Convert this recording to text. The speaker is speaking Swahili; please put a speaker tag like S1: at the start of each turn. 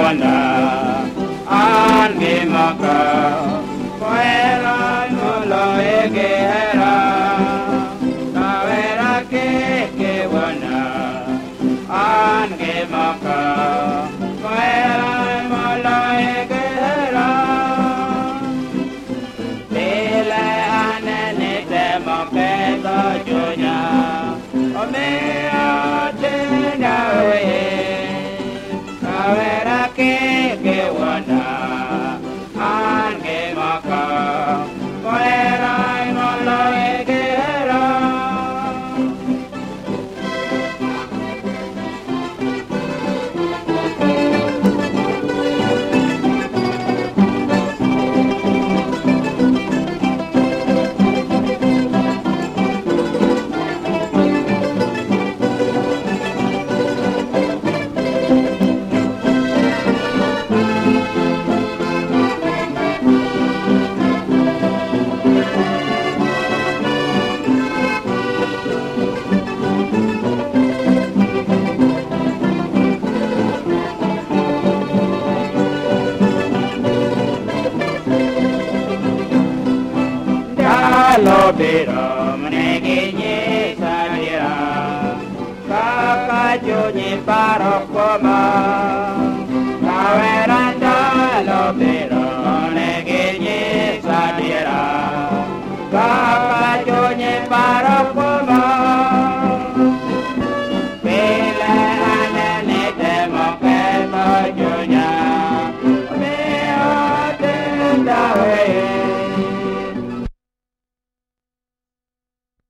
S1: wanda ange maka koera mulo egera kawera ke wanda ange maka koera mulo egera dile anene te moketo junya ome atenda we kawera ke wanda ange maka koera mulo egera lo biro mneginye sabira kaka jonye parokoma